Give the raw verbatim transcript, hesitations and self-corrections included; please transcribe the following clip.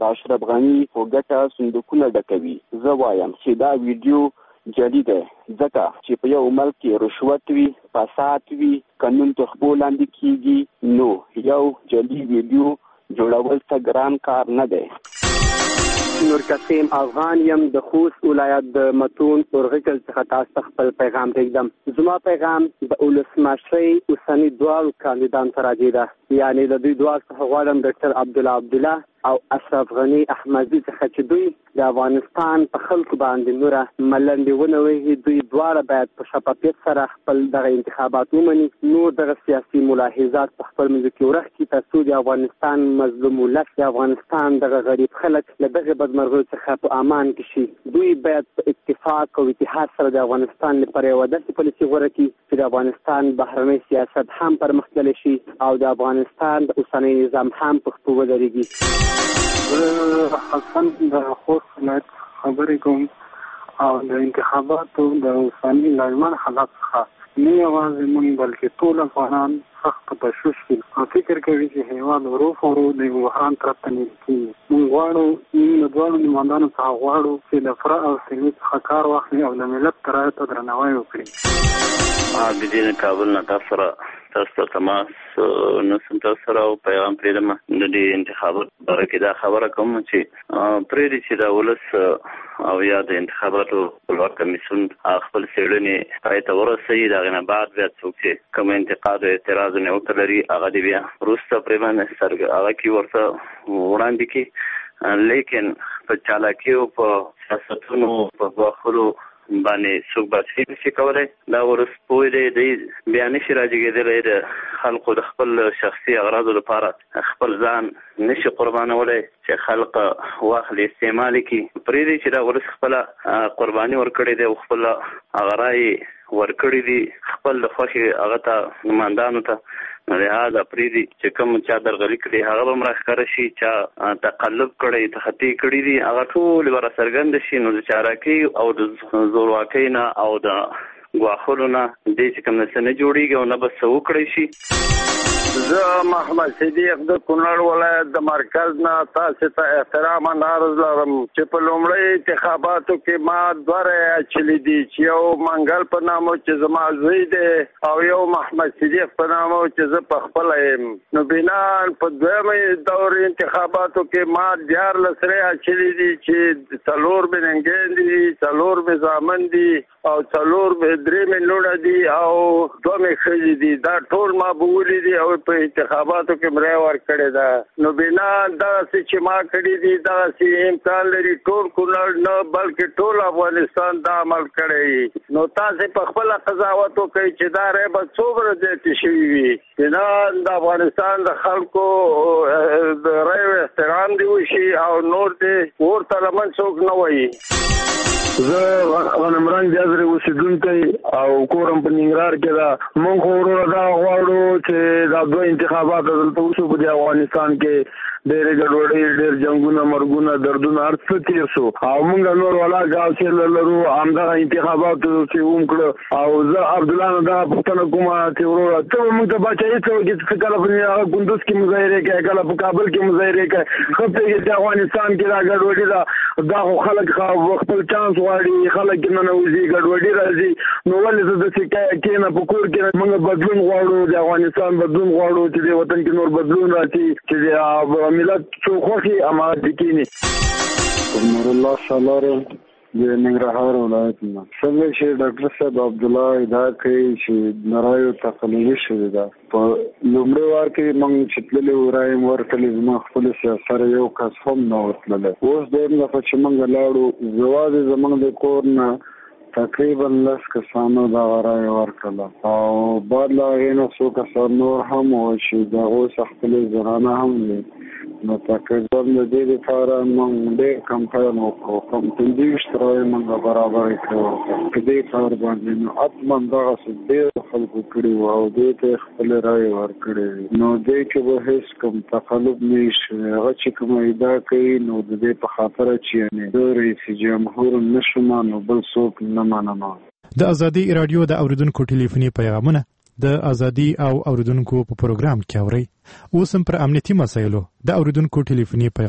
اشرف غني خو ګټه صندوقونه ډکوي. زه وایم چې دا ویډیو جعلي دی ځکه چې په یو ملک کې رشوت وي، فساد وي، قانون تر پښو لاندې کیږي، نو یو جعلي ویډیو جوړول څه ګران کار نه دی. نور قاسم افغان یم د خوست ولایت د متون اورغکل څخه تاسو خپل پیغام پرېږدم. زما پیغام د ولسمشرۍ اوسني دواړو کاندیدانو ته راځي ده، یعنې د دوی دواړو څخه غواړم ډاکټر عبدالله عبدالله او اشرف غني احمدي څخه چې دوی د افغانستان په خلکو باندې نوره ملنډې ونه وهي. دوی دواړه باید په شفافیت سره خپل دغه انتخابات ومني، نور دغه سیاسي ملاحظات په خپل منځ کې ورک کړي تر څو د افغانستان مظلوم ولس، د افغانستان دغه غریب خلک له دغه بدمرغیو څخه په امان کې شي. دوی باید په اتفاق او اتحاد سره د افغانستان لپاره یوه داسې پالیسي غوره کړي چې د افغانستان بهرنی سیاست هم پرمختللی شي او د افغانستان د اوسنی نظام هم په خپو ودرېږي. زه حسن د خوست ولایت خبرې کوم او د انتخاباتو د اوسني لړمن حالت څخه نه یوازې موږ بلکې ټول افغانان سخت په تشویش کې او فکر کوي چې هېواد ورو ورو د بحران طرف ته نږدې کېږي. موږ غواړو موږ د دواړو نمایندانو څخه غواړو چې د فرع او سلمې څخه کار واخلي او د ملت ترایو ته درناوی وکړي. عابدین کابل نه تاسو سره تاسو ته تماس نو سم تاسو سره او پیغام پرېږدم. د دې انتخاباتو باره کې دا خبره کوم چې پرېږدي چې د ولس او یا د انتخاباتو خپلواک کمیسیون خپل څېړنې پای ته ورسوي. د هغې نه بعد بیا څوک چې کوم انتقاد او اعتراض نیوکه لري هغه دې بیا وروسته پرې باندې سرګ هغه کې ورته وړاندې کړي. لیکن په چالاکیو په سیاستونو په ګواښلو باندې څوک باسي نشي کولی. دا ورس پوه دی دی بیا نشي راجګېدلی د خلقو د خپل شخصي اغراضو لپاره خپل ځان نشي قربانولی چې خلق واخلي استعمال کړي. پرېږدي چې دا ورس خپله قرباني ورکړې دی او خپل هغه رایې ورکړي دي خپل د خوښې هغه ته نمایندانو ته. لهذا پرېږدي چې کوم چا درغلي کړي هغه به هم راښکاره شي، چا تقلب کړی تخطي کړي دي هغه ټول به راڅرګنده شي. نو د چالاکۍ او د زورواکۍ نه او د ګواښلو نه دې چې کوم څه نه جوړېږي او نه به څه وکړی شي. زه محمد صدیق د کونړ ولایت د مرکز نه تاسو ته احترام عرض لرم چې په لومړی انتخاباتو کې ما دوه رایې اچولې دي چې یو منګل په نامه چې زما زوی دی او یو محمد صدیق په نامه چې زه په خپله یم. نو بنان په دویمه دور انتخاباتو کې ما دیارلس رایې اچولې دي چې څلور مې ننګیندې دي، څلور مې زامن دي او څلور مې درې مې لوڼه دي او دوه مې ښځې دي. دا ټول ما بولي دي او په انتخاباتو کې مرای ورکړې ده. نو بنا دغسې چې ما کړي دي دغسې امکان لري ټول کونړ نه بلکې ټول افغانستان دا عمل کړی. نو تاسې په خپله قضاوت وکړئ چې دا رای به څومره زیاتې شوي وي. بنا د افغانستان د خلکو د رایو احترام دې وشي او نور دې ورته لمن څوک نه وایي. زه غنمرنګ د ازرې اوسېدونکی او کورم په ننګرهار کې ده. موږ خو وروره دا غواړو چې دا دوه انتخابات دلته وشو په دې افغانستان کې ډېرې ګډوډۍ، ډېر جنګونه، مرګونه، دردونه هر څه تېر شو او موږ نور ولا حوصله لرو همدغه انتخاباتو چې وکړو. او زه عبدالله نه دغه پوښتنه کومه چې وروره ته به موږ ته پاچاهي څه وکړې چې کله په کندوز کې مظاهرې کوې، کله په کابل کې مظاهرې کوې. ښه پوهېږې چې افغانستان کې دا ګډوډي ده، دا خو خلک خپل چانس غواړي، خلک کې ننوځي، ګډوډي راځي. نو ولې زه داسې کښېنه په کور کې موږ بدلون غواړو، د افغانستان بدلون غواړو چې د وطن کې نور بدلون راشي چې د ملت څو خوښي هماغسې کښېني. نور الله سالار د ننګرهار ولایت نه. څنګه چې ډاکټر صاحب عبدالله ادعا کوي چې نرایو تقلبي شوې ده. په لومړي وار کې موږ چې تللي وو رایې مو ورکړلې، زما خپلې سیاسره یو کس هم نه ورتللی. اوس دویم دفعه چې موږ لاړو یوازې زموږ د کور نه تقریبا لس کسانو دغه رایې ورکړله او بعد له هغې نه څو کسان نور هم وو چې د هغوی څخه خپلې زنانه هم وي. نو تقریبا د دې لپاره موږ ډېر کمپاین وکړو، کم پنځه ویشت رایې موږ برابرې کړې په دې کار باندې. نو حتما دغسې ډېرو خلکو کړي وو او دې ته یې خپلې رایې ورکړې وي. نو دې کې به هېڅ کوم تقلب نه وي شوی. هغه چې کومه ادعا کوي نو د دې په خاطره چې یعنې زه رئیس جمهور نه شوم نو بل څوک نه منم. د ازادي راډیو د اوریدونکو ټلیفوني پیغامونه د ازادي او اوریدونکو په پروګرام کې اورئ. اوس هم پر امنیتي مسایلو د اوریدونکو ټلیفوني پیغام